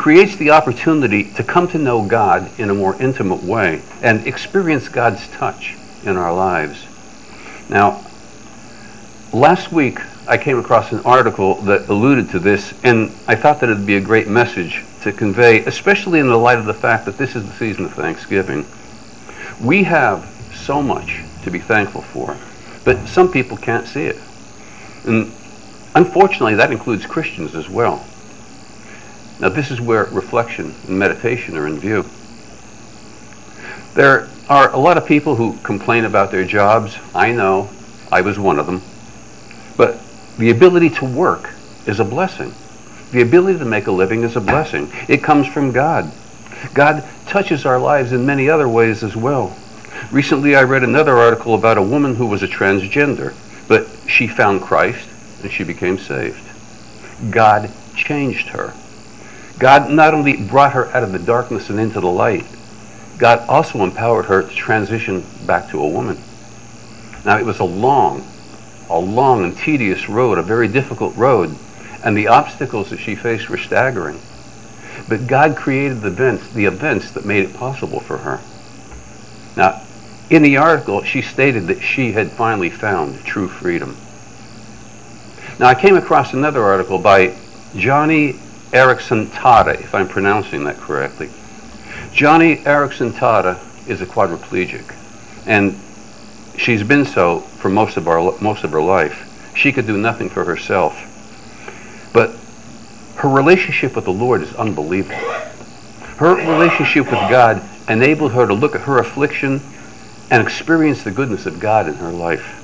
creates the opportunity to come to know God in a more intimate way and experience God's touch in our lives. Now, last week I came across an article that alluded to this, and I thought that it would be a great message to convey, especially in the light of the fact that this is the season of Thanksgiving. We have so much to be thankful for, but some people can't see it. And unfortunately, that includes Christians as well. Now, this is where reflection and meditation are in view. There are a lot of people who complain about their jobs. I know, I was one of them. But the ability to work is a blessing. The ability to make a living is a blessing. It comes from God. God touches our lives in many other ways as well. Recently, I read another article about a woman who was a transgender, but she found Christ and she became saved. God changed her. God not only brought her out of the darkness and into the light, God also empowered her to transition back to a woman. Now, it was a long and tedious road, a very difficult road, and the obstacles that she faced were staggering. But God created the events that made it possible for her. Now, in the article, she stated that she had finally found true freedom. Now, I came across another article by Joni Eareckson Tada, if I'm pronouncing that correctly. Joni Eareckson Tada is a quadriplegic, and she's been so for most of her life. She could do nothing for herself. But her relationship with the Lord is unbelievable. Her relationship with God enabled her to look at her affliction and experience the goodness of God in her life.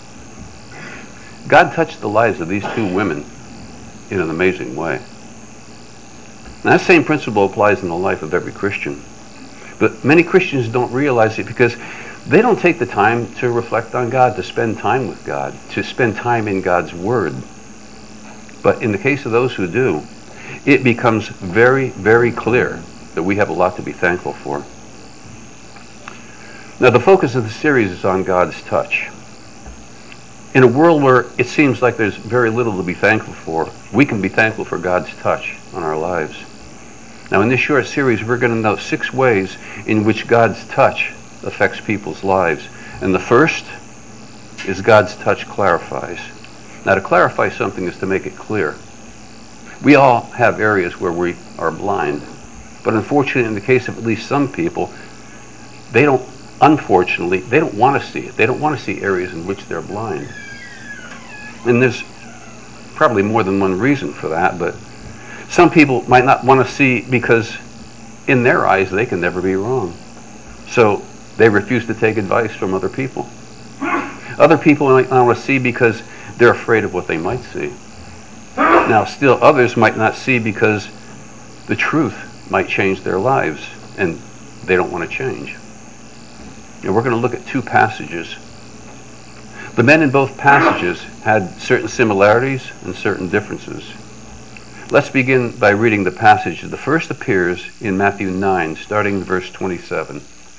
God touched the lives of these two women in an amazing way. Now, that same principle applies in the life of every Christian. But many Christians don't realize it because they don't take the time to reflect on God, to spend time with God, to spend time in God's Word. But in the case of those who do, it becomes very, very clear that we have a lot to be thankful for. Now, the focus of the series is on God's touch. In a world where it seems like there's very little to be thankful for, we can be thankful for God's touch on our lives. Now, in this short series, we're going to know 6 ways in which God's touch affects people's lives. And the first is God's touch clarifies. Now, to clarify something is to make it clear. We all have areas where we are blind. But unfortunately, in the case of at least some people, they don't want to see it. They don't want to see areas in which they're blind. And there's probably more than one reason for that, but some people might not want to see because in their eyes they can never be wrong. So they refuse to take advice from other people. Other people might not want to see because they're afraid of what they might see. Now, still others might not see because the truth might change their lives and they don't want to change. And we're going to look at 2 passages. The men in both passages had certain similarities and certain differences. Let's begin by reading the passage. The first appears in Matthew 9, starting in verse 27.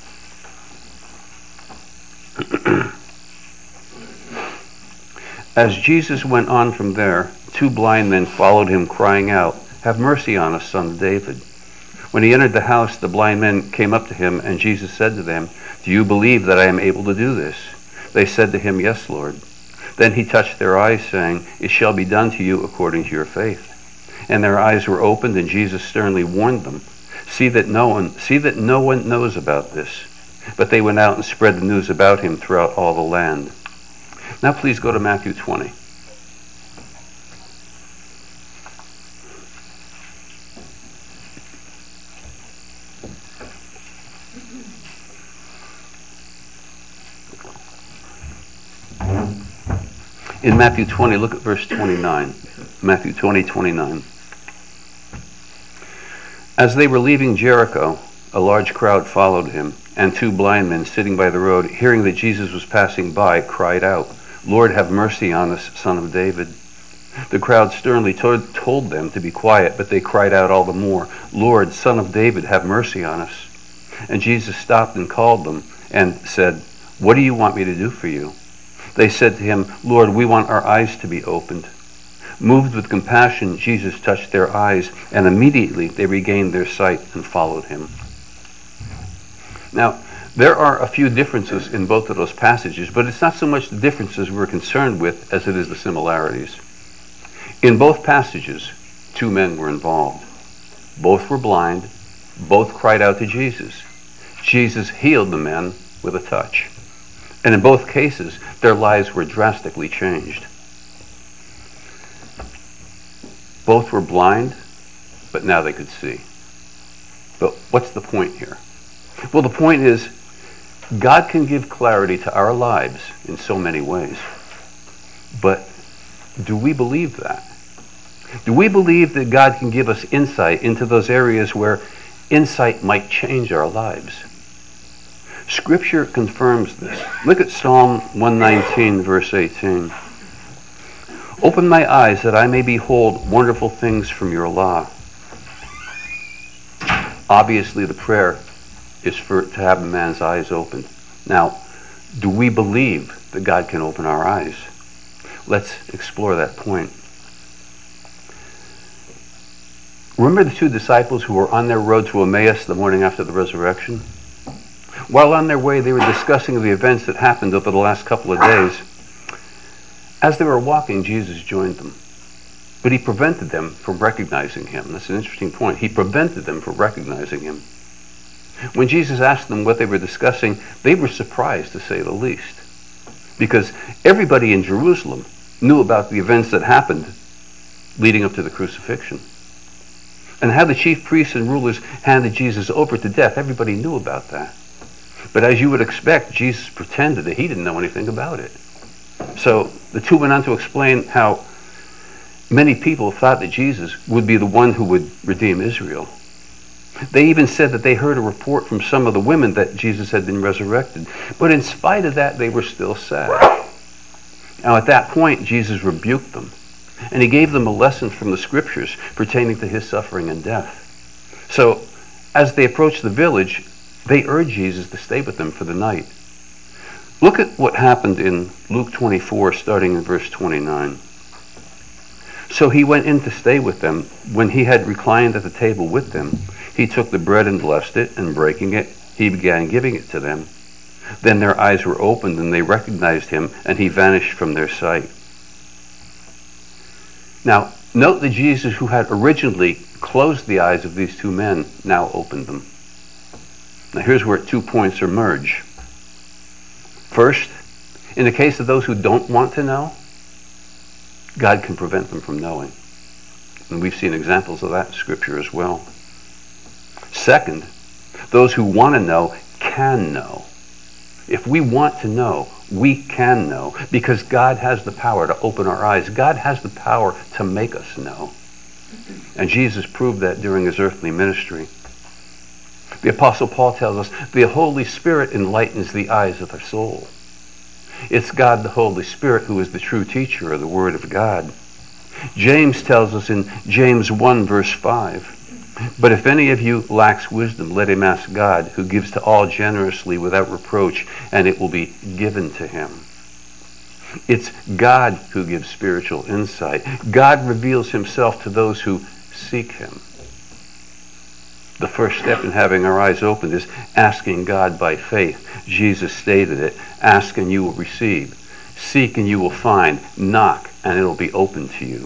As Jesus went on from there, 2 blind men followed him, crying out, "Have mercy on us, Son of David." When he entered the house, the blind men came up to him, and Jesus said to them, "Do you believe that I am able to do this?" They said to him, "Yes, Lord." Then he touched their eyes, saying, "It shall be done to you according to your faith." And their eyes were opened, and Jesus sternly warned them, See that no one knows about this." But they went out and spread the news about him throughout all the land. Now please go to Matthew 20. In Matthew 20, look at verse 29. Matthew 20, 29. As they were leaving Jericho, a large crowd followed him, and 2 blind men sitting by the road, hearing that Jesus was passing by, cried out, "Lord, have mercy on us, Son of David." The crowd sternly told them to be quiet, but they cried out all the more, "Lord, Son of David, have mercy on us." And Jesus stopped and called them and said, "What do you want me to do for you?" They said to him, "Lord, we want our eyes to be opened." Moved with compassion, Jesus touched their eyes, and immediately they regained their sight and followed him. Now, there are a few differences in both of those passages, but it's not so much the differences we're concerned with as it is the similarities. In both passages, two men were involved. Both were blind. Both cried out to Jesus. Jesus healed the men with a touch. And in both cases, their lives were drastically changed. Both were blind, but now they could see. But what's the point here? Well, the point is, God can give clarity to our lives in so many ways. But do we believe that? Do we believe that God can give us insight into those areas where insight might change our lives? Scripture confirms this. Look at Psalm 119, verse 18. Open my eyes that I may behold wonderful things from your law. Obviously, the prayer is to have a man's eyes opened. Now, do we believe that God can open our eyes? Let's explore that point. Remember the two disciples who were on their road to Emmaus the morning after the resurrection? While on their way, they were discussing the events that happened over the last couple of days. As they were walking, Jesus joined them. But he prevented them from recognizing him. That's an interesting point. He prevented them from recognizing him. When Jesus asked them what they were discussing, they were surprised, to say the least. Because everybody in Jerusalem knew about the events that happened leading up to the crucifixion. And how the chief priests and rulers handed Jesus over to death, everybody knew about that. But as you would expect, Jesus pretended that he didn't know anything about it. So the two went on to explain how many people thought that Jesus would be the one who would redeem Israel. They even said that they heard a report from some of the women that Jesus had been resurrected. But in spite of that, they were still sad. Now at that point, Jesus rebuked them. And he gave them a lesson from the scriptures pertaining to his suffering and death. So as they approached the village, they urged Jesus to stay with them for the night. Look at what happened in Luke 24, starting in verse 29. So he went in to stay with them. When he had reclined at the table with them, he took the bread and blessed it, and breaking it, he began giving it to them. Then their eyes were opened, and they recognized him, and he vanished from their sight. Now, note that Jesus, who had originally closed the eyes of these two men, now opened them. Now here's where 2 points emerge. First, in the case of those who don't want to know, God can prevent them from knowing. And we've seen examples of that in Scripture as well. Second, those who want to know can know. If we want to know, we can know, because God has the power to open our eyes. God has the power to make us know. And Jesus proved that during his earthly ministry. The Apostle Paul tells us the Holy Spirit enlightens the eyes of our soul. It's God the Holy Spirit who is the true teacher of the Word of God. James tells us in James 1 verse 5, but if any of you lacks wisdom, let him ask God, who gives to all generously without reproach, and it will be given to him. It's God who gives spiritual insight. God reveals himself to those who seek him. The first step in having our eyes opened is asking God by faith. Jesus stated it, ask and you will receive. Seek and you will find. Knock and it will be open to you.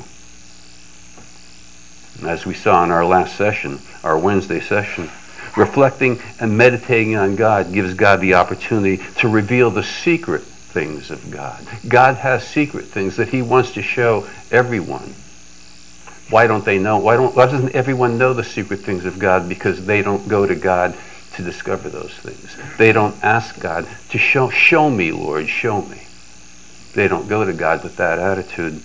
As we saw in our last session, our Wednesday session, reflecting and meditating on God gives God the opportunity to reveal the secret things of God. God has secret things that he wants to show everyone. Why don't they know? Why doesn't everyone know the secret things of God? Because they don't go to God to discover those things. They don't ask God to show me, Lord, show me. They don't go to God with that attitude.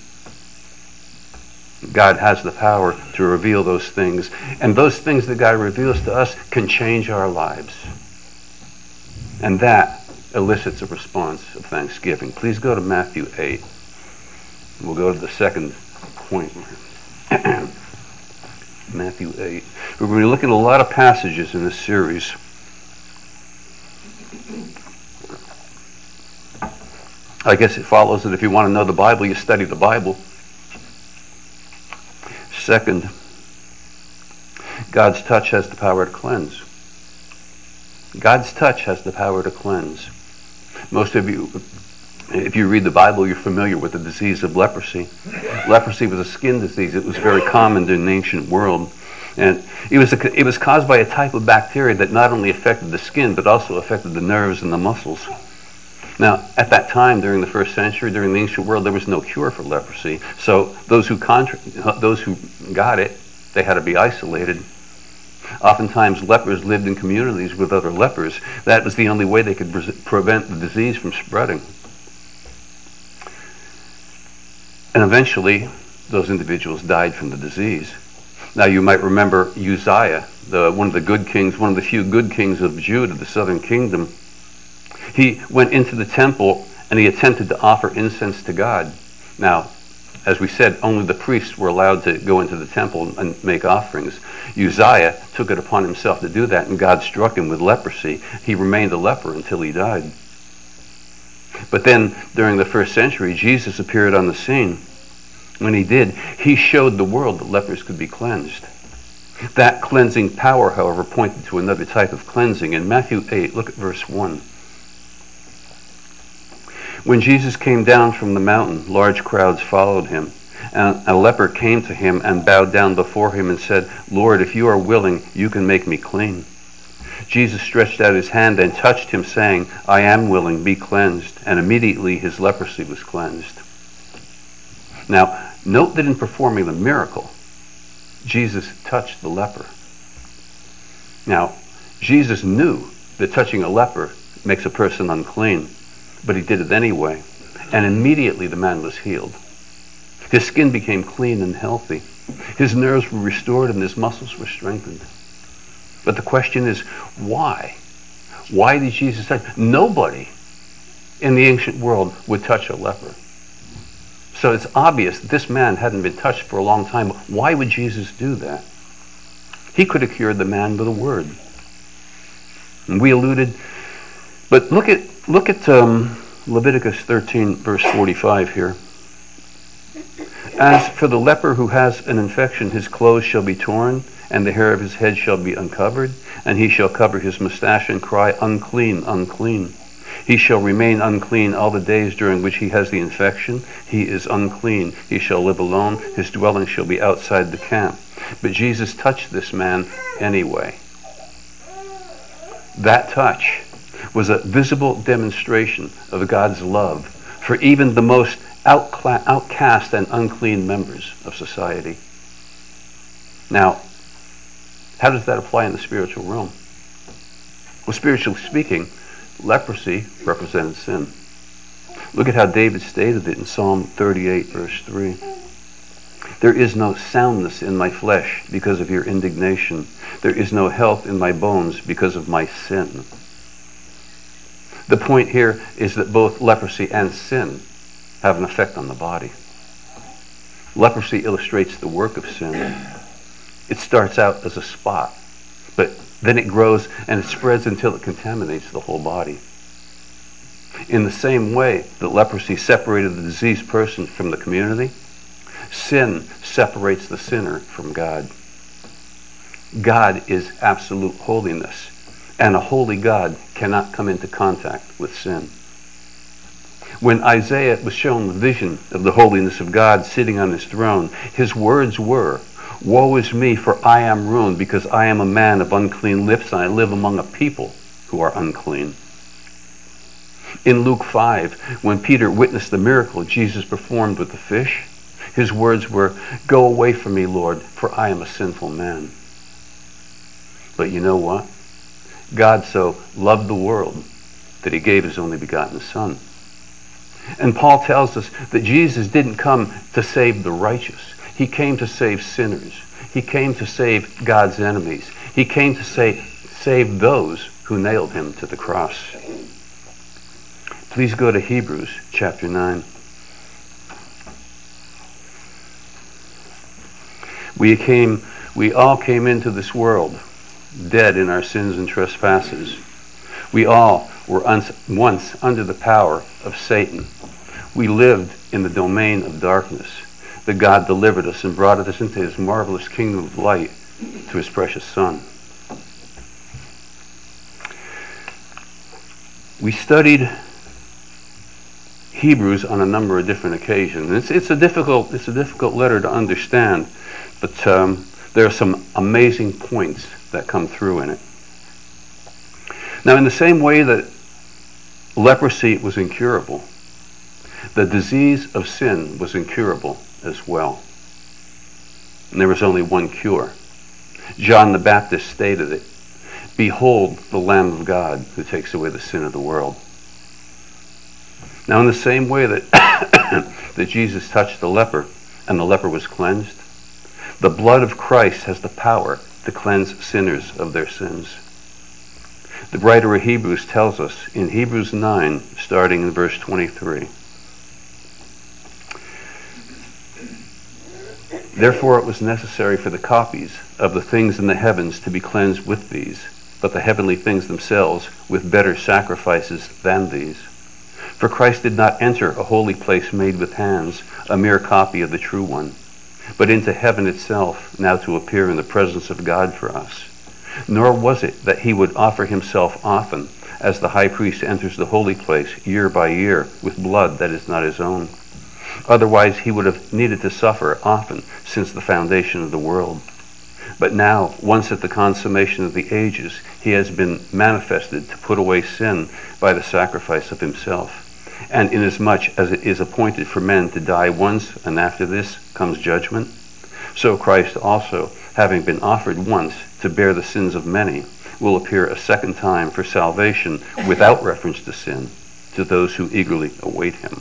God has the power to reveal those things. And those things that God reveals to us can change our lives. And that elicits a response of thanksgiving. Please go to Matthew 8. We'll go to the second point. Matthew 8. We're going to look at a lot of passages in this series. I guess it follows that if you want to know the Bible, you study the Bible. Second, God's touch has the power to cleanse. God's touch has the power to cleanse. Most of you, if you read the Bible, you're familiar with the disease of leprosy. Leprosy was a skin disease. It was very common in the ancient world. And it was caused by a type of bacteria that not only affected the skin, but also affected the nerves and the muscles. Now, at that time, during the first century, during the ancient world, there was no cure for leprosy. So those who got it, they had to be isolated. Oftentimes, lepers lived in communities with other lepers. That was the only way they could prevent the disease from spreading. And eventually, those individuals died from the disease. Now, you might remember Uzziah, one of the few good kings of Judah, the southern kingdom. He went into the temple and he attempted to offer incense to God. Now, as we said, only the priests were allowed to go into the temple and make offerings. Uzziah took it upon himself to do that, and God struck him with leprosy. He remained a leper until he died. But then, during the first century, Jesus appeared on the scene. When he did, he showed the world that lepers could be cleansed. That cleansing power, however, pointed to another type of cleansing. In Matthew 8, look at verse 1. When Jesus came down from the mountain, large crowds followed him. And a leper came to him and bowed down before him and said, "Lord, if you are willing, you can make me clean." Jesus stretched out his hand and touched him, saying, "I am willing, be cleansed." And immediately his leprosy was cleansed. Now, note that in performing the miracle, Jesus touched the leper. Now, Jesus knew that touching a leper makes a person unclean, but he did it anyway. And immediately the man was healed. His skin became clean and healthy. His nerves were restored and his muscles were strengthened. But the question is, why? Why did Jesus touch? Nobody in the ancient world would touch a leper. So it's obvious that this man hadn't been touched for a long time. Why would Jesus do that? He could have cured the man with a word. And we alluded, but look at Leviticus 13, verse 45 here. As for the leper who has an infection, his clothes shall be torn, and the hair of his head shall be uncovered, and he shall cover his mustache and cry, "Unclean, unclean." He shall remain unclean all the days during which he has the infection. He is unclean. He shall live alone. His dwelling shall be outside the camp. But Jesus touched this man anyway. That touch was a visible demonstration of God's love for even the most outcast and unclean members of society. Now, how does that apply in the spiritual realm? Well, spiritually speaking, leprosy represented sin. Look at how David stated it in Psalm 38, verse 3. There is no soundness in my flesh because of your indignation. There is no health in my bones because of my sin. The point here is that both leprosy and sin have an effect on the body. Leprosy illustrates the work of sin. It starts out as a spot, but then it grows and it spreads until it contaminates the whole body. In the same way that leprosy separated the diseased person from the community, sin separates the sinner from God. God is absolute holiness, and a holy God cannot come into contact with sin. When Isaiah was shown the vision of the holiness of God sitting on his throne, his words were, "Woe is me, for I am ruined, because I am a man of unclean lips, and I live among a people who are unclean." In Luke 5, when Peter witnessed the miracle Jesus performed with the fish, his words were, "Go away from me, Lord, for I am a sinful man." But you know what? God so loved the world that he gave his only begotten Son. And Paul tells us that Jesus didn't come to save the righteous. He came to save sinners. He came to save God's enemies. He came to save those who nailed him to the cross. Please go to Hebrews chapter 9. We all came into this world dead in our sins and trespasses. We all were once under the power of Satan. We lived in the domain of darkness. that God delivered us and brought us into his marvelous kingdom of light through his precious Son. We studied Hebrews on a number of different occasions. It's a difficult letter to understand, but there are some amazing points that come through in it. Now, in the same way that leprosy was incurable, the disease of sin was incurable as well. And there was only one cure. John the Baptist stated it, "Behold the Lamb of God who takes away the sin of the world." Now, in the same way that, that Jesus touched the leper and the leper was cleansed, the blood of Christ has the power to cleanse sinners of their sins. The writer of Hebrews tells us in Hebrews 9, starting in verse 23, "Therefore it was necessary for the copies of the things in the heavens to be cleansed with these, but the heavenly things themselves with better sacrifices than these. For Christ did not enter a holy place made with hands, a mere copy of the true one, but into heaven itself, now to appear in the presence of God for us. Nor was it that he would offer himself often, as the high priest enters the holy place year by year with blood that is not his own. Otherwise he would have needed to suffer often since the foundation of the world. But now, once at the consummation of the ages, he has been manifested to put away sin by the sacrifice of himself. And inasmuch as it is appointed for men to die once, and after this comes judgment, so Christ also, having been offered once to bear the sins of many, will appear a second time for salvation without reference to sin to those who eagerly await him."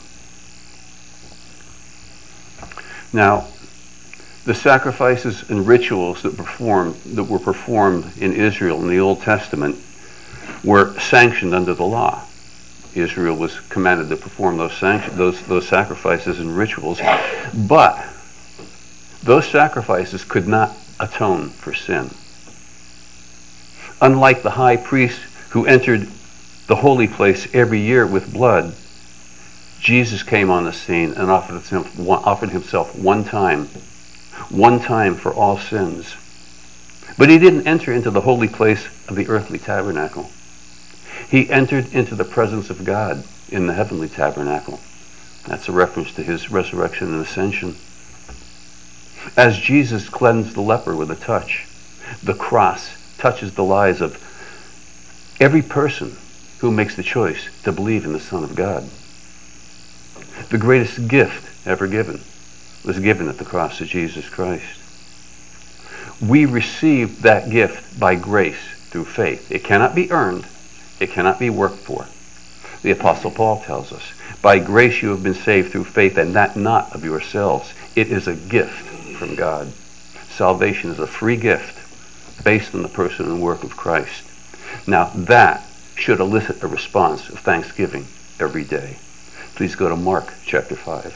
Now, the sacrifices and rituals that were performed in Israel in the Old Testament were sanctioned under the law. Israel was commanded to perform those sacrifices and rituals, but those sacrifices could not atone for sin. Unlike the high priest who entered the holy place every year with blood, Jesus came on the scene and offered himself one time for all sins. But he didn't enter into the holy place of the earthly tabernacle. He entered into the presence of God in the heavenly tabernacle. That's a reference to his resurrection and ascension. As Jesus cleansed the leper with a touch, the cross touches the lives of every person who makes the choice to believe in the Son of God. The greatest gift ever given was given at the cross of Jesus Christ. We receive that gift by grace through faith. It cannot be earned. It cannot be worked for. The Apostle Paul tells us, "By grace you have been saved through faith, and that not of yourselves. It is a gift from God." Salvation is a free gift based on the person and work of Christ. Now that should elicit a response of thanksgiving every day. Please go to Mark chapter 5.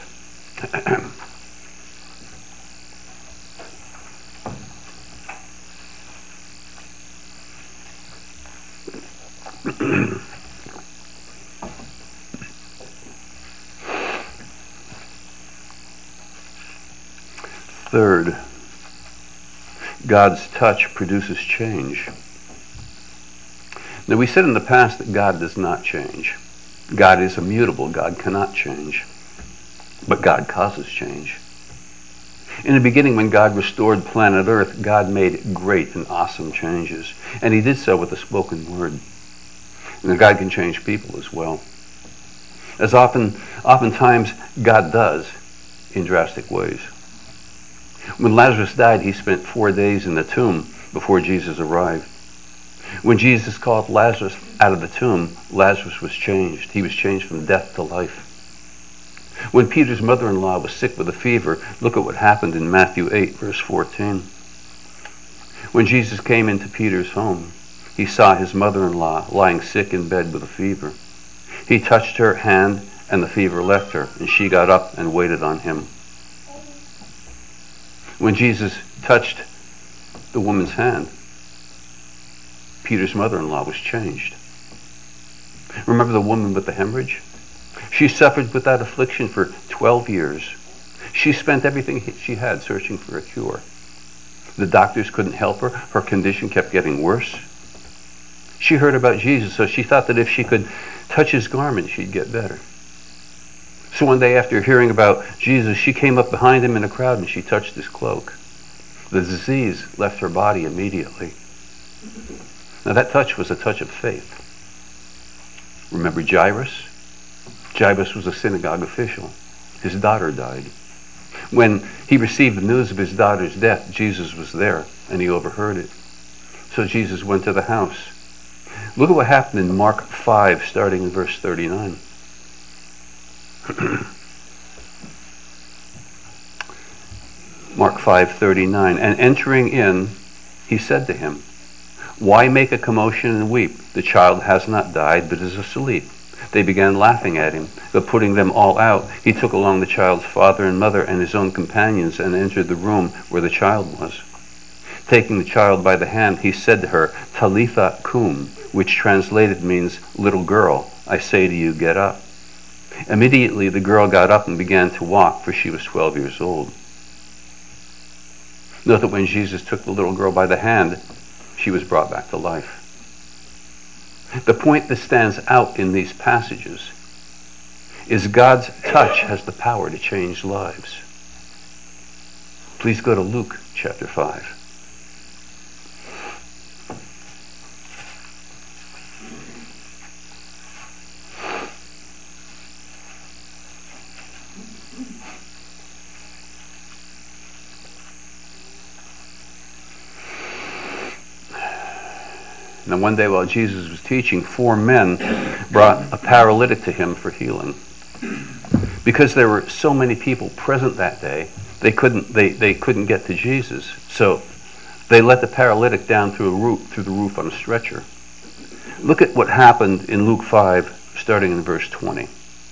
Third, God's touch produces change. Now, we said in the past that God does not change. God is immutable. God cannot change. But God causes change. In the beginning, when God restored planet Earth, God made great and awesome changes. And he did so with the spoken word. And God can change people as well. As oftentimes God does in drastic ways. When Lazarus died, he spent 4 days in the tomb before Jesus arrived. When Jesus called Lazarus out of the tomb, Lazarus was changed. He was changed from death to life. When Peter's mother-in-law was sick with a fever, look at what happened in Matthew 8, verse 14. When Jesus came into Peter's home, he saw his mother-in-law lying sick in bed with a fever. He touched her hand, and the fever left her, and she got up and waited on him. When Jesus touched the woman's hand, Peter's mother-in-law was changed. Remember the woman with the hemorrhage? She suffered with that affliction for 12 years. She spent everything she had searching for a cure. The doctors couldn't help her. Her condition kept getting worse. She heard about Jesus, so she thought that if she could touch his garment, she'd get better. So one day after hearing about Jesus, she came up behind him in a crowd and she touched his cloak. The disease left her body immediately. Now that touch was a touch of faith. Remember Jairus? Jairus was a synagogue official. His daughter died. When he received the news of his daughter's death, Jesus was there and he overheard it. So Jesus went to the house. Look at what happened in Mark 5, starting in verse 39. Mark 5:39. And entering in, he said to him, "Why make a commotion and weep? The child has not died, but is asleep." They began laughing at him, but putting them all out, he took along the child's father and mother and his own companions and entered the room where the child was. Taking the child by the hand, he said to her, "Talitha cum," which translated means, "Little girl, I say to you, get up." Immediately the girl got up and began to walk, for she was 12 years old. Note that when Jesus took the little girl by the hand, she was brought back to life. The point that stands out in these passages is God's touch has the power to change lives. Please go to Luke chapter 5. Now one day while Jesus was teaching, 4 men brought a paralytic to him for healing. Because there were so many people present that day, they couldn't get to Jesus. So they let the paralytic down through the roof on a stretcher. Look at what happened in Luke 5, starting in verse 20.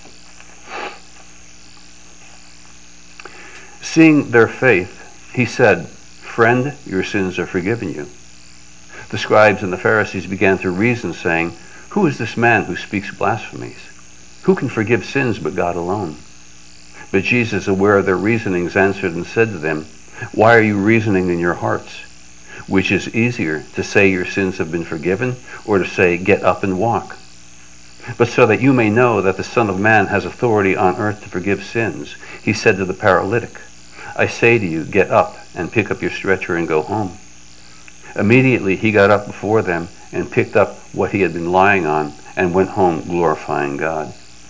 Seeing their faith, he said, "Friend, your sins are forgiven you." The scribes and the Pharisees began to reason, saying, "Who is this man who speaks blasphemies? Who can forgive sins but God alone?" But Jesus, aware of their reasonings, answered and said to them, "Why are you reasoning in your hearts? Which is easier, to say your sins have been forgiven, or to say, get up and walk? But so that you may know that the Son of Man has authority on earth to forgive sins," he said to the paralytic, "I say to you, get up and pick up your stretcher and go home." Immediately he got up before them and picked up what he had been lying on and went home glorifying God.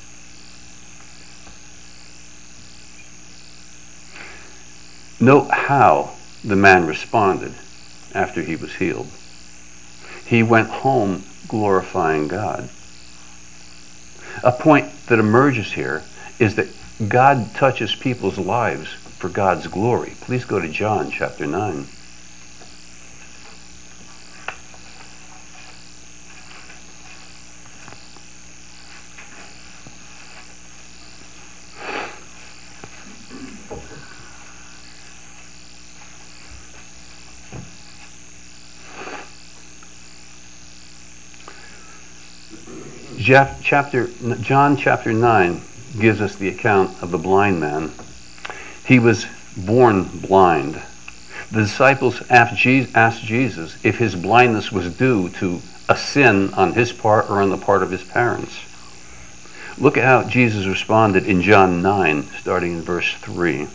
Note how the man responded after he was healed. He went home glorifying God. A point that emerges here is that God touches people's lives for God's glory. Please go to John chapter 9. John chapter 9 gives us the account of the blind man. He was born blind. The disciples asked Jesus if his blindness was due to a sin on his part or on the part of his parents. Look at how Jesus responded in John 9, starting in verse 3.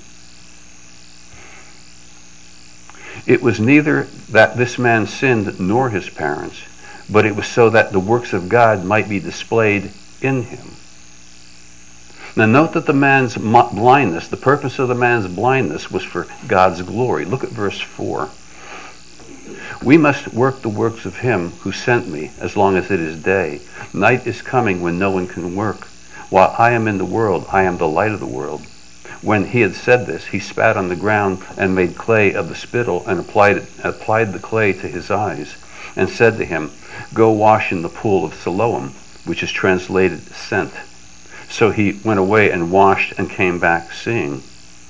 "It was neither that this man sinned nor his parents, but it was so that the works of God might be displayed in him." Now note that the man's blindness, the purpose of the man's blindness was for God's glory. Look at verse 4. "We must work the works of him who sent me as long as it is day. Night is coming when no one can work. While I am in the world, I am the light of the world." When he had said this, he spat on the ground and made clay of the spittle and applied the clay to his eyes and said to him, "Go wash in the pool of Siloam," which is translated sent. So he went away and washed and came back seeing.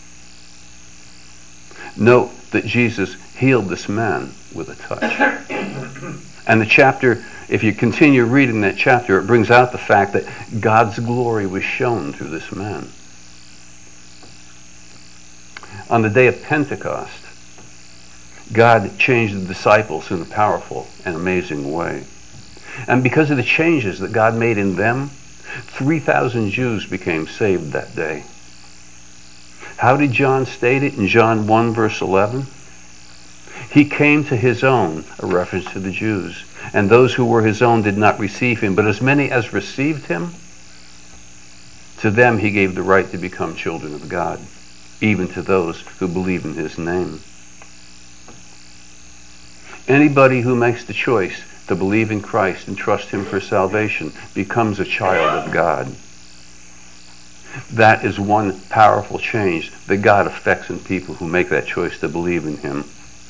Note that Jesus healed this man with a touch. And the chapter, if you continue reading that chapter, it brings out the fact that God's glory was shown through this man. On the day of Pentecost, God changed the disciples in a powerful and amazing way. And because of the changes that God made in them, 3,000 Jews became saved that day. How did John state it in John 1 verse 11? He came to his own, a reference to the Jews, and those who were his own did not receive him, but as many as received him, to them he gave the right to become children of God, even to those who believe in his name. Anybody who makes the choice to believe in Christ and trust him for salvation becomes a child of God. That is one powerful change that God effects in people who make that choice to believe in him.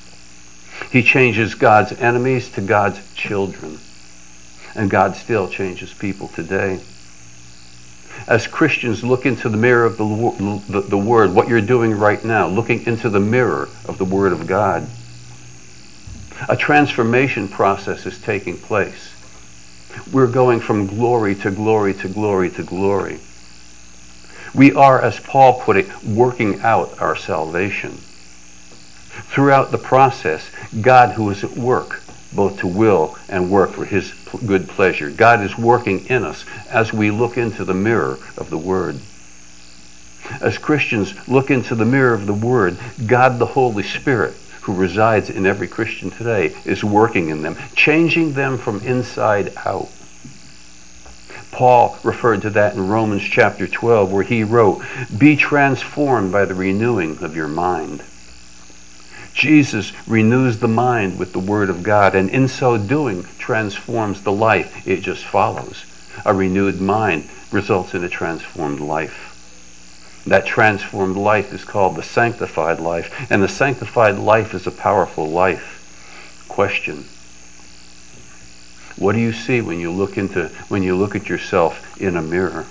He changes God's enemies to God's children. And God still changes people today. As Christians look into the mirror of the Word, what you're doing right now, looking into the mirror of the Word of God, a transformation process is taking place. We're going from glory to glory to glory to glory. We are, as Paul put it, working out our salvation. Throughout the process, God, who is at work, both to will and work for his good pleasure, God is working in us as we look into the mirror of the Word. As Christians look into the mirror of the Word, God the Holy Spirit, who resides in every Christian today, is working in them, changing them from inside out. Paul referred to that in Romans chapter 12, where he wrote, "Be transformed by the renewing of your mind." Jesus renews the mind with the Word of God, and in so doing transforms the life it just follows. A renewed mind results in a transformed life. That transformed life is called the sanctified life, and the sanctified life is a powerful life. Question: what do you see when you look at yourself in a mirror?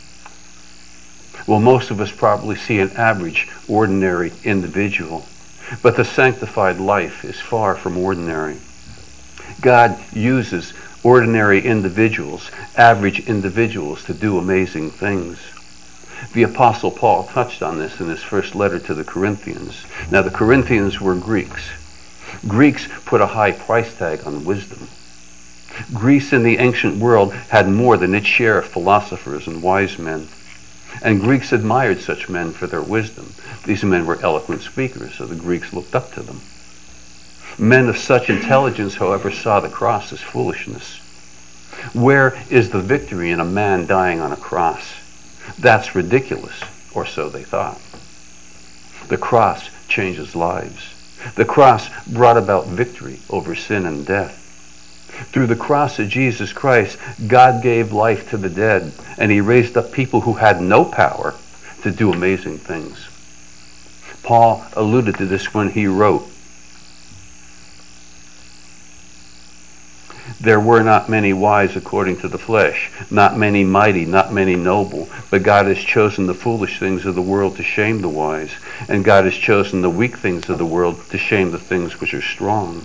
Well, most of us probably see an average, ordinary individual. But the sanctified life is far from ordinary. God uses ordinary individuals, average individuals, to do amazing things. The Apostle Paul touched on this in his first letter to the Corinthians. Now, the Corinthians were Greeks. Greeks put a high price tag on wisdom. Greece in the ancient world had more than its share of philosophers and wise men. And Greeks admired such men for their wisdom. These men were eloquent speakers, so the Greeks looked up to them. Men of such intelligence, however, saw the cross as foolishness. Where is the victory in a man dying on a cross? That's ridiculous, or so they thought. The cross changes lives. The cross brought about victory over sin and death. Through the cross of Jesus Christ, God gave life to the dead, and he raised up people who had no power to do amazing things. Paul alluded to this when he wrote, "There were not many wise according to the flesh, not many mighty, not many noble, but God has chosen the foolish things of the world to shame the wise, and God has chosen the weak things of the world to shame the things which are strong."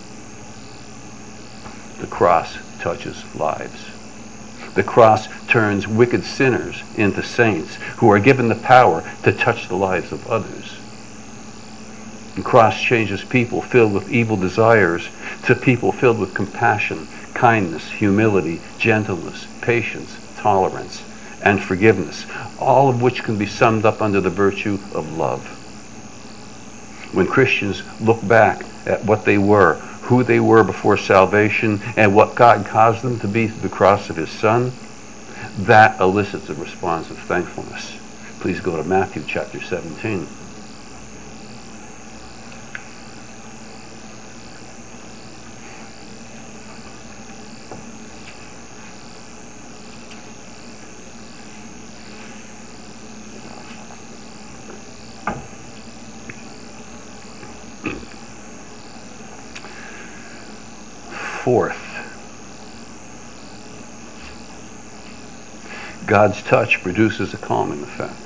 The cross touches lives. The cross turns wicked sinners into saints who are given the power to touch the lives of others. The cross changes people filled with evil desires to people filled with compassion, kindness, humility, gentleness, patience, tolerance, and forgiveness, all of which can be summed up under the virtue of love. When Christians look back at what they were, who they were before salvation, and what God caused them to be through the cross of his Son, that elicits a response of thankfulness. Please go to Matthew chapter 17. Fourth, God's touch produces a calming effect.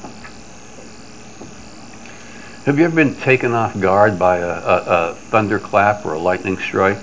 Have you ever been taken off guard by a thunderclap or a lightning strike?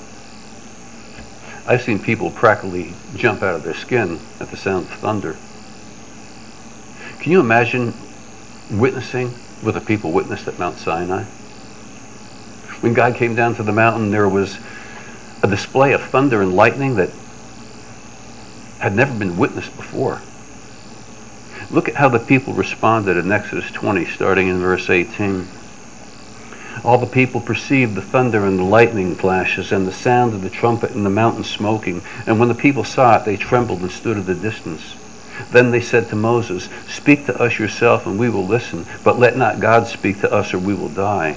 I've seen people practically jump out of their skin at the sound of thunder. Can you imagine witnessing what the people witnessed at Mount Sinai? When God came down to the mountain, there was a display of thunder and lightning that had never been witnessed before. Look at how the people responded in Exodus 20, starting in verse 18. All the people perceived the thunder and the lightning flashes and the sound of the trumpet and the mountain smoking. And when the people saw it, they trembled and stood at a distance. Then they said to Moses, "Speak to us yourself and we will listen, but let not God speak to us or we will die."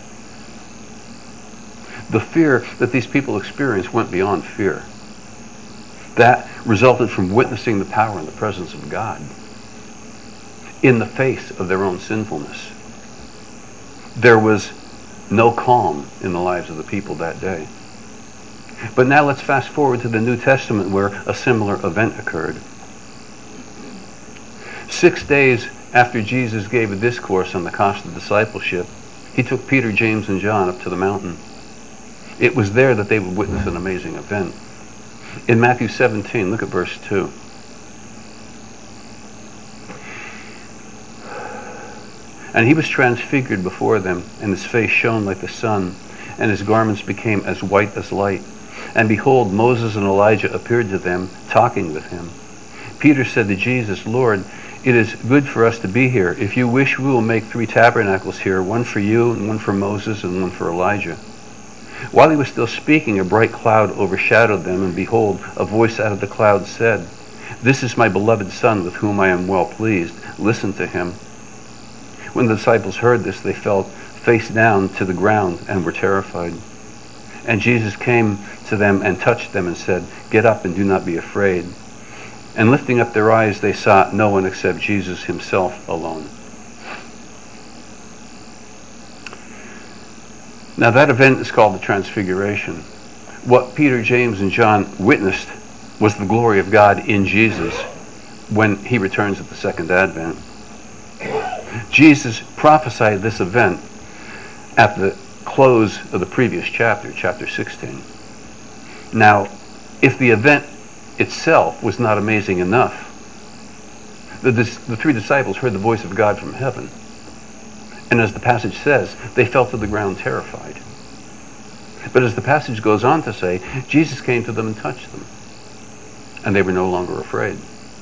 The fear that these people experienced went beyond fear. That resulted from witnessing the power and the presence of God in the face of their own sinfulness. There was no calm in the lives of the people that day. But now let's fast forward to the New Testament where a similar event occurred. 6 days after Jesus gave a discourse on the cost of discipleship, he took Peter, James, and John up to the mountain. It was there that they would witness an amazing event. In Matthew 17, look at verse 2. And he was transfigured before them, and his face shone like the sun, and his garments became as white as light. And behold, Moses and Elijah appeared to them, talking with him. Peter said to Jesus, "Lord, it is good for us to be here. If you wish, we will make 3 tabernacles here, one for you, and one for Moses, and one for Elijah." While he was still speaking, a bright cloud overshadowed them, and behold, a voice out of the cloud said, "This is my beloved Son, with whom I am well pleased. Listen to him." When the disciples heard this, they fell face down to the ground and were terrified. And Jesus came to them and touched them and said, "Get up and do not be afraid." And lifting up their eyes, they saw no one except Jesus himself alone. Now that event is called the Transfiguration. What Peter, James, and John witnessed was the glory of God in Jesus when he returns at the second advent. Jesus prophesied this event at the close of the previous chapter, chapter 16. Now, if the event itself was not amazing enough, the 3 disciples heard the voice of God from heaven. And as the passage says, they fell to the ground terrified. But as the passage goes on to say, Jesus came to them and touched them. And they were no longer afraid.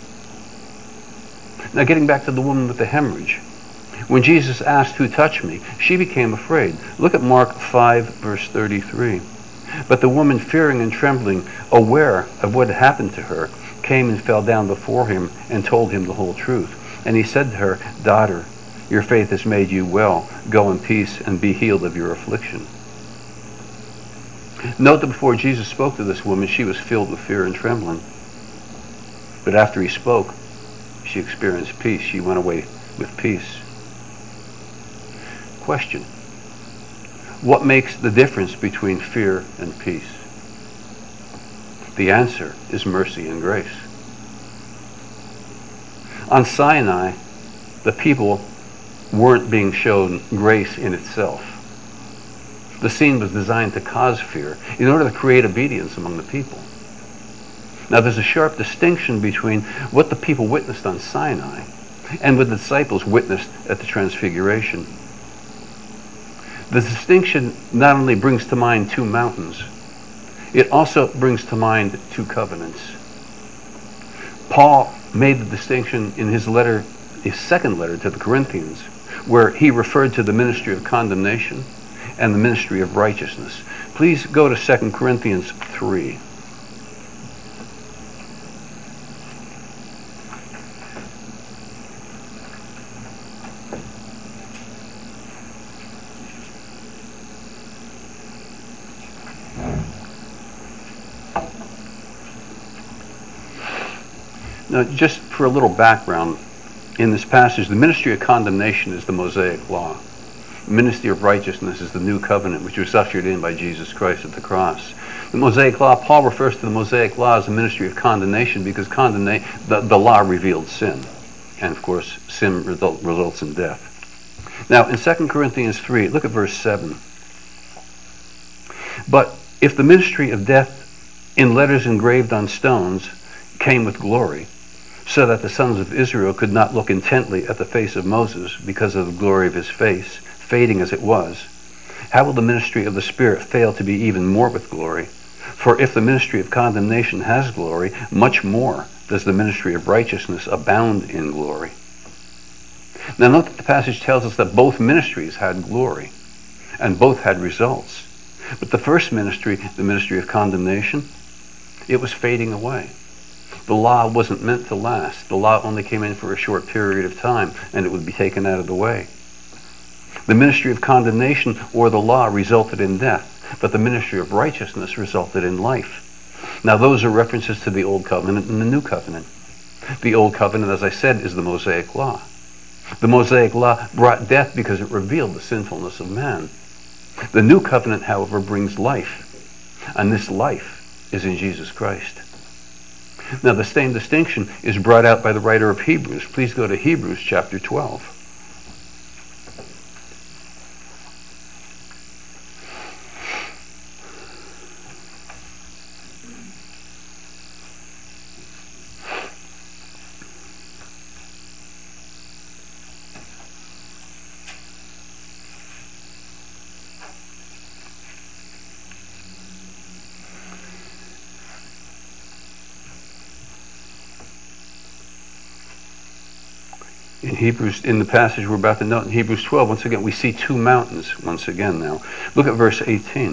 Now getting back to the woman with the hemorrhage. When Jesus asked, "Who touched me?" she became afraid. Look at Mark 5, verse 33. But the woman, fearing and trembling, aware of what had happened to her, came and fell down before him and told him the whole truth. And he said to her, "Daughter, your faith has made you well. Go in peace and be healed of your affliction." Note that before Jesus spoke to this woman, she was filled with fear and trembling. But after he spoke, she experienced peace. She went away with peace. Question: what makes the difference between fear and peace? The answer is mercy and grace. On Sinai, the people weren't being shown grace in itself. The scene was designed to cause fear in order to create obedience among the people. Now there's a sharp distinction between what the people witnessed on Sinai and what the disciples witnessed at the Transfiguration. The distinction not only brings to mind 2 mountains, it also brings to mind 2 covenants. Paul made the distinction in his second letter to the Corinthians, where he referred to the ministry of condemnation and the ministry of righteousness. Please go to 2 Corinthians 3. Now, just for a little background, in this passage, the ministry of condemnation is the Mosaic Law. The ministry of righteousness is the new covenant, which was ushered in by Jesus Christ at the cross. The Mosaic Law, Paul refers to the Mosaic Law as the ministry of condemnation because the law revealed sin. And of course, sin results in death. Now, in 2 Corinthians 3, look at verse 7. "But if the ministry of death in letters engraved on stones came with glory, so that the sons of Israel could not look intently at the face of Moses because of the glory of his face, fading as it was, how will the ministry of the Spirit fail to be even more with glory? For if the ministry of condemnation has glory, much more does the ministry of righteousness abound in glory. Now note that the passage tells us that both ministries had glory, and both had results. But the first ministry, the ministry of condemnation, it was fading away. The law wasn't meant to last. The law only came in for a short period of time, and it would be taken out of the way. The ministry of condemnation, or the law, resulted in death, but the ministry of righteousness resulted in life. Now those are references to the Old Covenant and the New Covenant. The Old Covenant, as I said, is the Mosaic Law. The Mosaic Law brought death because it revealed the sinfulness of man. The New Covenant, however, brings life, and this life is in Jesus Christ. Now, the same distinction is brought out by the writer of Hebrews. Please go to Hebrews chapter 12. In the passage we're about to note in Hebrews 12, once again, we see two mountains once again now. Look at verse 18.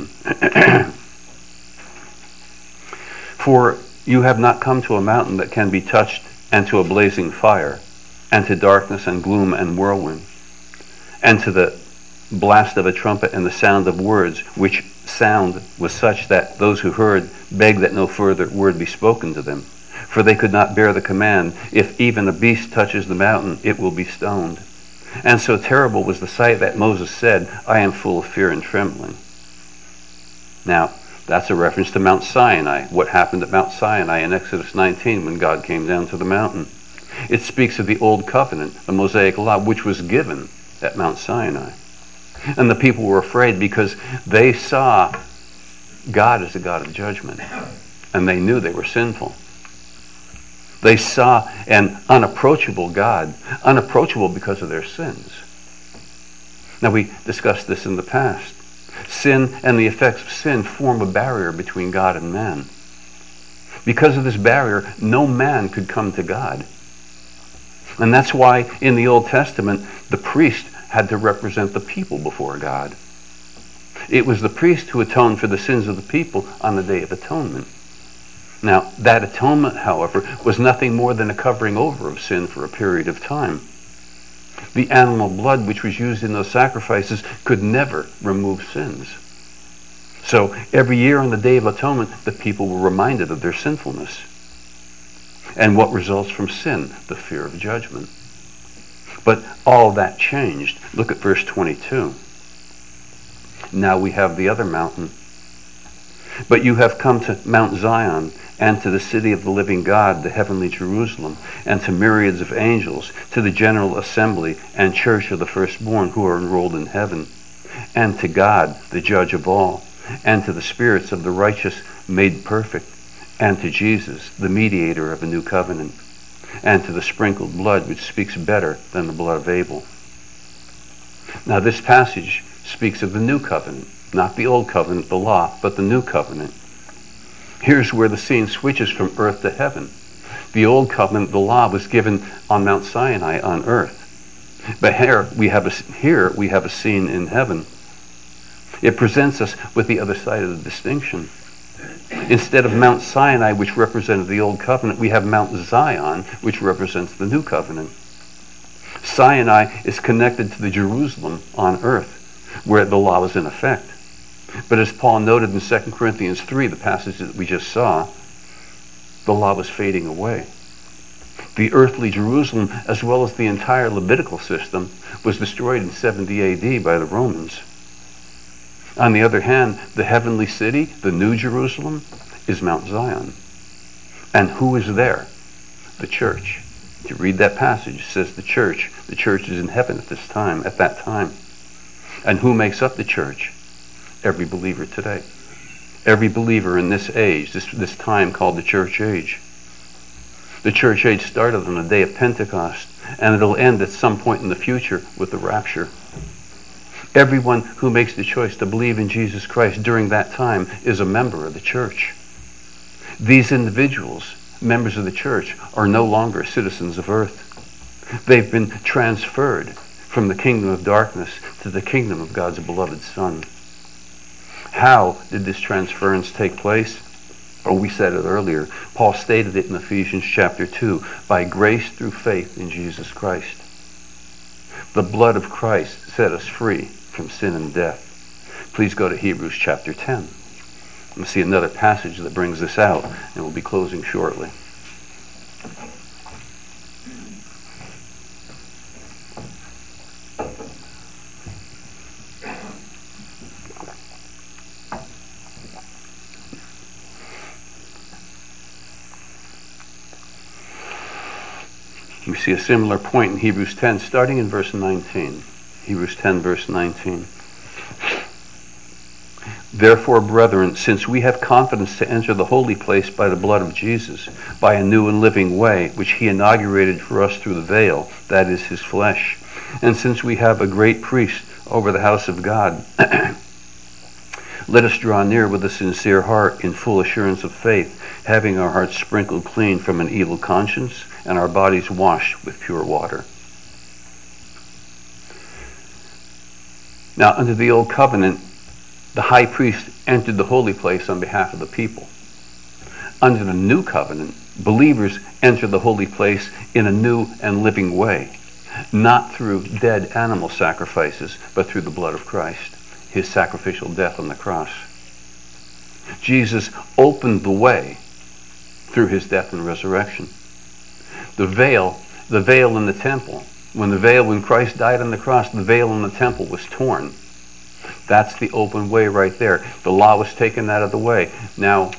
For you have not come to a mountain that can be touched, and to a blazing fire, and to darkness and gloom and whirlwind, and to the blast of a trumpet and the sound of words, which sound was such that those who heard begged that no further word be spoken to them. For they could not bear the command, if even a beast touches the mountain, it will be stoned. And so terrible was the sight that Moses said, I am full of fear and trembling. Now, that's a reference to Mount Sinai, what happened at Mount Sinai in Exodus 19 when God came down to the mountain. It speaks of the Old Covenant, the Mosaic Law, which was given at Mount Sinai. And the people were afraid because they saw God as a God of judgment, and they knew they were sinful. They saw an unapproachable God, unapproachable because of their sins. Now, we discussed this in the past. Sin and the effects of sin form a barrier between God and man. Because of this barrier, no man could come to God. And that's why in the Old Testament, the priest had to represent the people before God. It was the priest who atoned for the sins of the people on the Day of Atonement. Now, that atonement, however, was nothing more than a covering over of sin for a period of time. The animal blood which was used in those sacrifices could never remove sins. So, every year on the Day of Atonement, the people were reminded of their sinfulness. And what results from sin? The fear of judgment. But all that changed. Look at verse 22. Now we have the other mountain. But you have come to Mount Zion, and to the city of the living God, the heavenly Jerusalem, and to myriads of angels, to the general assembly and church of the firstborn who are enrolled in heaven, and to God, the judge of all, and to the spirits of the righteous made perfect, and to Jesus, the mediator of a new covenant, and to the sprinkled blood which speaks better than the blood of Abel. Now this passage speaks of the new covenant, not the old covenant, the law, but the new covenant. Here's where the scene switches from earth to heaven. The old covenant, the law, was given on Mount Sinai on earth. But here we have a scene in heaven. It presents us with the other side of the distinction. Instead of Mount Sinai, which represented the old covenant, we have Mount Zion, which represents the new covenant. Sinai is connected to the Jerusalem on earth, where the law was in effect. But as Paul noted in 2 Corinthians 3, the passage that we just saw, the law was fading away. The earthly Jerusalem, as well as the entire Levitical system, was destroyed in 70 AD by the Romans. On the other hand, the heavenly city, the New Jerusalem, is Mount Zion. And who is there? The church. If you read that passage, it says the church. The church is in heaven at that time. And who makes up the church? Every believer today. Every believer in this age, this time called the church age. The church age started on the day of Pentecost, and it'll end at some point in the future with the rapture. Everyone who makes the choice to believe in Jesus Christ during that time is a member of the church. These individuals, members of the church, are no longer citizens of earth. They've been transferred from the kingdom of darkness to the kingdom of God's beloved Son. How did this transference take place? Oh, we said it earlier. Paul stated it in Ephesians chapter 2, by grace through faith in Jesus Christ. The blood of Christ set us free from sin and death. Please go to Hebrews chapter 10. We'll see another passage that brings this out, and we'll be closing shortly. We see a similar point in Hebrews 10, starting in verse 19. Hebrews 10, verse 19. Therefore, brethren, since we have confidence to enter the holy place by the blood of Jesus, by a new and living way, which he inaugurated for us through the veil, that is his flesh, and since we have a great priest over the house of God, let us draw near with a sincere heart in full assurance of faith, having our hearts sprinkled clean from an evil conscience and our bodies washed with pure water. Now, under the old covenant, the high priest entered the holy place on behalf of the people. Under the new covenant, believers enter the holy place in a new and living way, not through dead animal sacrifices, but through the blood of Christ, his sacrificial death on the cross. Jesus opened the way through his death and resurrection. The veil in the temple, when Christ died on the cross, the veil in the temple was torn. That's the open way right there. The law was taken out of the way. Now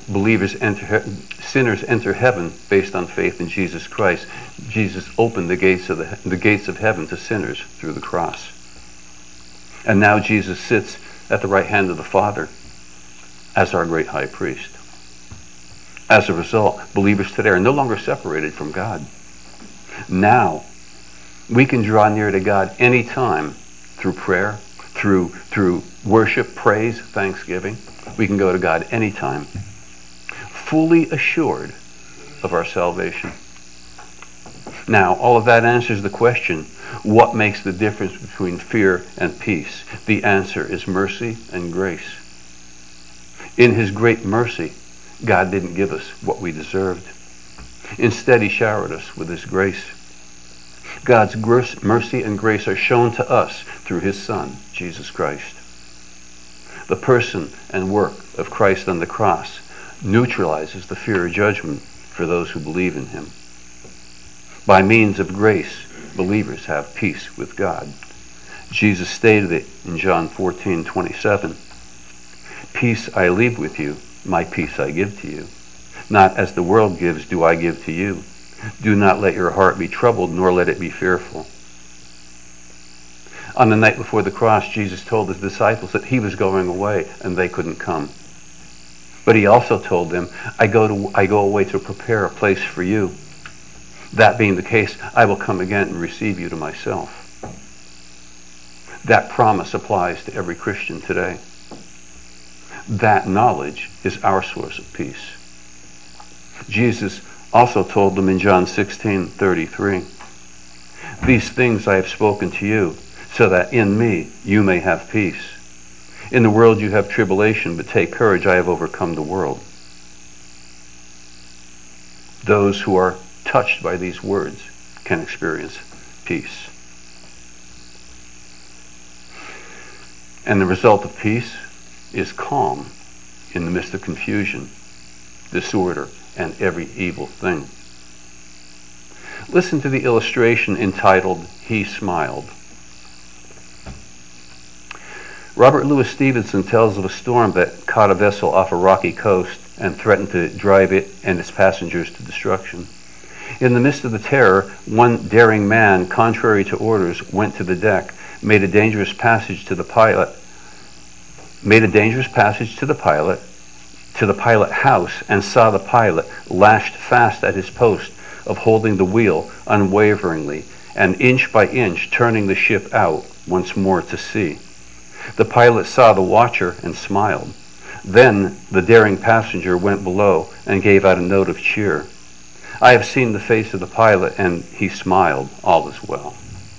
sinners enter heaven based on faith in Jesus Christ. Jesus opened the gates of heaven to sinners through the cross. And now Jesus sits at the right hand of the Father as our great high priest. As a result, believers today are no longer separated from God. Now, we can draw near to God anytime through prayer, through worship, praise, thanksgiving. We can go to God anytime, fully assured of our salvation. Now, all of that answers the question, what makes the difference between fear and peace? The answer is mercy and grace. In his great mercy, God didn't give us what we deserved. Instead, he showered us with his grace. God's mercy and grace are shown to us through his Son, Jesus Christ. The person and work of Christ on the cross neutralizes the fear of judgment for those who believe in him. By means of grace, believers have peace with God. Jesus stated it in John 14:27. Peace I leave with you, my peace I give to you. Not as the world gives do I give to you. Do not let your heart be troubled, nor let it be fearful. On the night before the cross, Jesus told his disciples that he was going away and they couldn't come. But he also told them, I go away to prepare a place for you. That being the case, I will come again and receive you to myself. That promise applies to every Christian today. That knowledge is our source of peace. Jesus also told them in John 16:33, these things I have spoken to you, so that in me you may have peace. In the world you have tribulation, but take courage, I have overcome the world. Those who are touched by these words can experience peace. And the result of peace is calm in the midst of confusion, disorder, and every evil thing. Listen to the illustration entitled, He Smiled. Robert Louis Stevenson tells of a storm that caught a vessel off a rocky coast and threatened to drive it and its passengers to destruction. In the midst of the terror, one daring man, contrary to orders, went to the deck, made a dangerous passage to the pilot house, and saw the pilot lashed fast at his post, of holding the wheel unwaveringly and inch by inch turning the ship out once more to sea. The pilot saw the watcher and smiled. Then the daring passenger went below and gave out a note of cheer. I have seen the face of the pilot, and he smiled. All is well.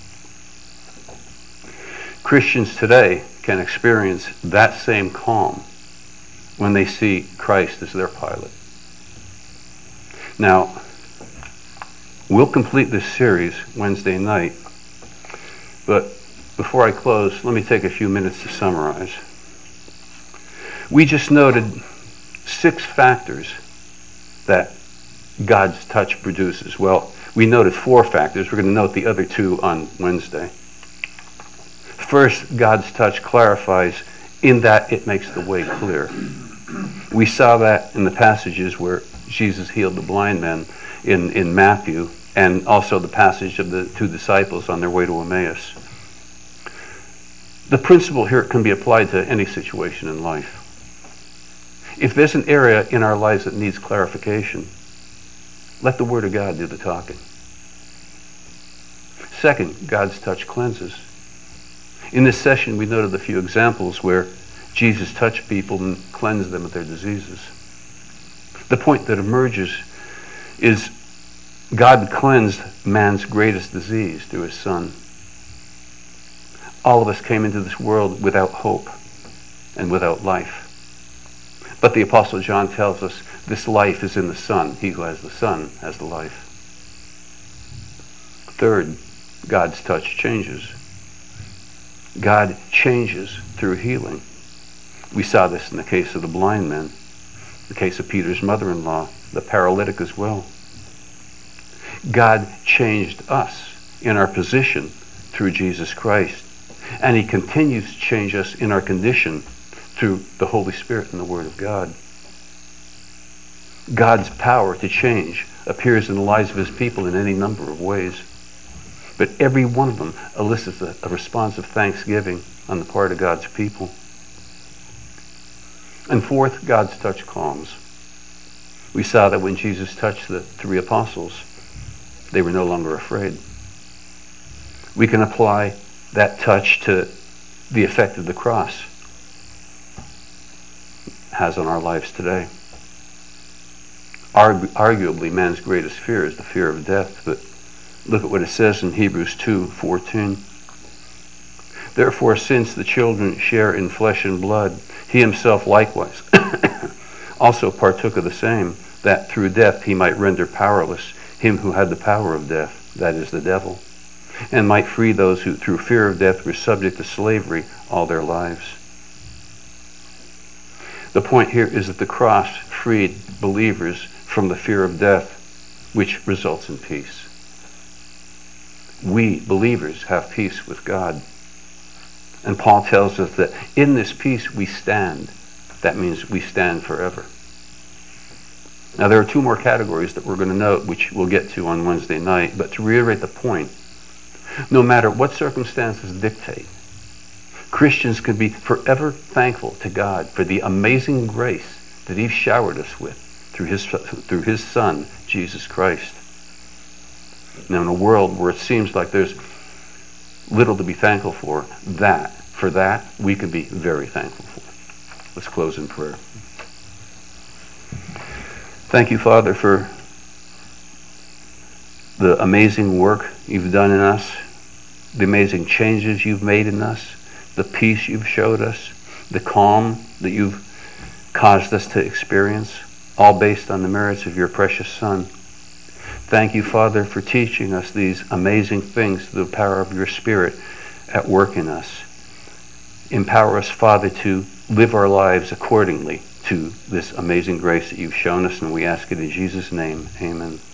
Christians today can experience that same calm when they see Christ as their pilot. Now, we'll complete this series Wednesday night, but before I close, let me take a few minutes to summarize. We just noted 6 factors that God's touch produces. Well, we noted 4 factors. We're going to note the other 2 on Wednesday. First, God's touch clarifies in that it makes the way clear. We saw that in the passages where Jesus healed the blind men in Matthew, and also the passage of the 2 disciples on their way to Emmaus. The principle here can be applied to any situation in life. If there's an area in our lives that needs clarification, let the Word of God do the talking. Second, God's touch cleanses. In this session, we noted a few examples where Jesus touched people and cleansed them of their diseases. The point that emerges is God cleansed man's greatest disease through his Son. All of us came into this world without hope and without life. But the Apostle John tells us this life is in the Son. He who has the Son has the life. Third, God's touch changes. God changes through healing. We saw this in the case of the blind men, the case of Peter's mother-in-law, the paralytic as well. God changed us in our position through Jesus Christ, and he continues to change us in our condition through the Holy Spirit and the Word of God. God's power to change appears in the lives of his people in any number of ways, but every one of them elicits a response of thanksgiving on the part of God's people. And fourth, God's touch calms. We saw that when Jesus touched the 3 apostles, they were no longer afraid. We can apply that touch to the effect of the cross has on our lives today. Arguably, man's greatest fear is the fear of death, but look at what it says in Hebrews 2:14. Therefore, since the children share in flesh and blood, he himself likewise also partook of the same, that through death he might render powerless him who had the power of death, that is, the devil, and might free those who through fear of death were subject to slavery all their lives. The point here is that the cross freed believers from the fear of death, which results in peace. We, believers, have peace with God. And Paul tells us that in this peace we stand. That means we stand forever. Now there are 2 more categories that we're going to note, which we'll get to on Wednesday night, but to reiterate the point, no matter what circumstances dictate, Christians can be forever thankful to God for the amazing grace that he's showered us with through his Son, Jesus Christ. Now in a world where it seems like there's little to be thankful for that we can be very thankful for. Let's close in prayer. Thank you, Father, for the amazing work you've done in us, the amazing changes you've made in us, the peace you've showed us, the calm that you've caused us to experience, all based on the merits of your precious Son. Thank you, Father, for teaching us these amazing things through the power of your Spirit at work in us. Empower us, Father, to live our lives accordingly to this amazing grace that you've shown us, and we ask it in Jesus' name. Amen.